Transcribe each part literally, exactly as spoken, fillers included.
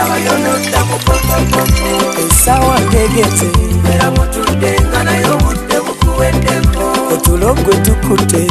abayonodda mukokokoko esawa ngegeze era mutudde nga naye obudde bukuweddeko otulogwe tukute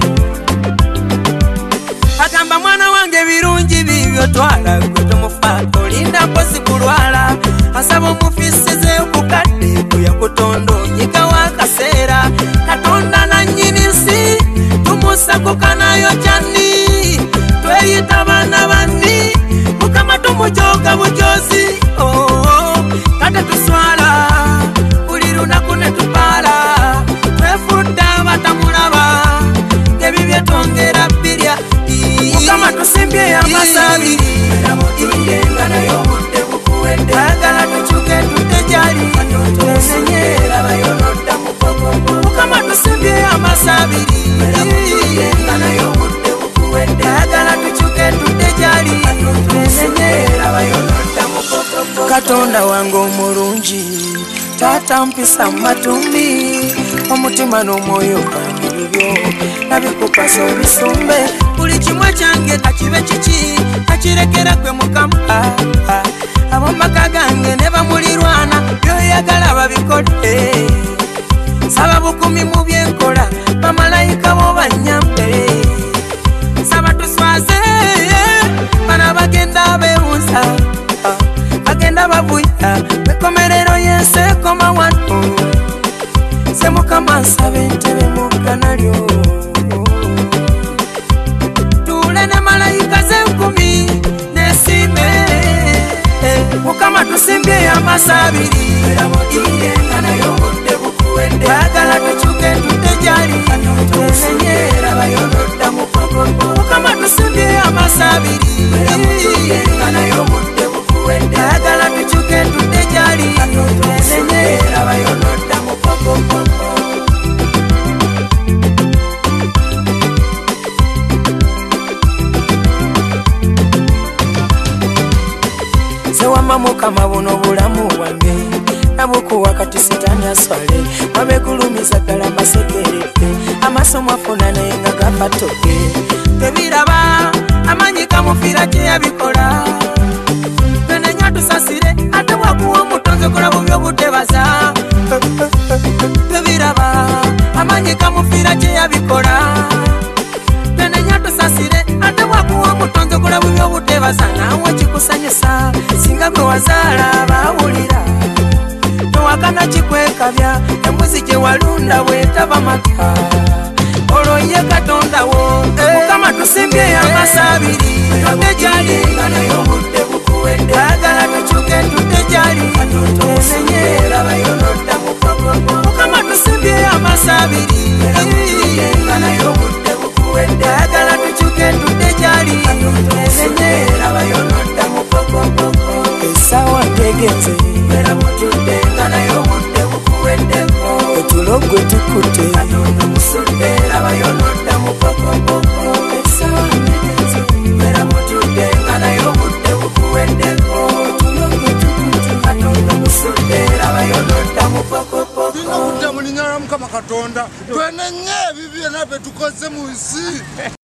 agamba mwana wange birungi bibyo twala gwe tumufa olinda mpozi kulwala asaba omufisize okukadde bwe yakutonda onyigawo akaseera katonda nannyini nsi tumusako nayo kyani tweyita baana banni mukama tumujoga bujozi kate tuswala buli lunaku ne tupaala twefudde abatamulaba ebibye twongera birya mukama tusimbye amasabiri era mutudde nga naye obudde bukuwedde agala tukyuke tudde gyali tunenyera bayonodda mukokoko mukama tusimbye amasabiri era mutudde nga naye obudde bukuwedde agala tukyuke tudde gyali tunenyera bayonodda mukokoko katonda wange omulungi taata mpisa matumbi omutima n'omwoyo gwange bibyo nabikupasa obisumbe buli kimwe kyange kakibe kiki kakirekera gwe mukama ab'omaka gange ne bamulirwana byoyagala babikole saba bukumi mu byenkola bamalayika bo bannyambe saba tuswaze bana bagenda beewuza bagenda bavuya bekomerero yensi ekoma wano se mukama nsaba entebe mu ggana lyo tule ne malayika z'enkumi n'esiime mukama tusimbye amasabiri era mutudde nga naye obudde bukuwedde agala tukyuke tudde gyali tunenyera bayonodda mukokoko mukama tusimbye amasabiri era mutudde nga naye obudde bukuwedde agala tukyuke tudde gyali tunenyera bayonodda mukokoko sewama mukama buno bulamu bwange nabukuwa kati sitaani aswale wabekulumiza ddala masekerete amasomo afuna naye nga gapatoke tebiraba amanyi kamufiira kye yabikola tenenya tusasire ate bwakuwa omutonzi okola bubyo butebaza tebiraba amanyi kamufiira kye yabikola tenenya tusasire ate bwakuwa omutonzi okola bubyo butebaza nawe kikusanyusa singa gwe wazaala baawulira towakana kikwekabya embuzi gye walunda bwetaba maka olwo ye katondawo mukama tusimbye amasabiri tudde gyali nga naye obudde bukuwedde agala tukyuke tudde gyali tunenyera bayonodda mukokoko mukama tusimbye amasabiri tudde nga naye obudde bukuwedde agala tukyuke tudde gyali tunenyera bayonodda mukokoko esawa ngegeze era mutudde nga naye obudde bukuweddeko otulogwe tukute katonda musudde era bayonodda mukokokoko esawa ngegeze era mutudde nga naye obudde bukuweddeko otulogwe tukute katonda musudde era bayonodda mukokokoko Dinga budde mulinyala mukama katonda twenenye ebibyo nabye tukoze mu nsi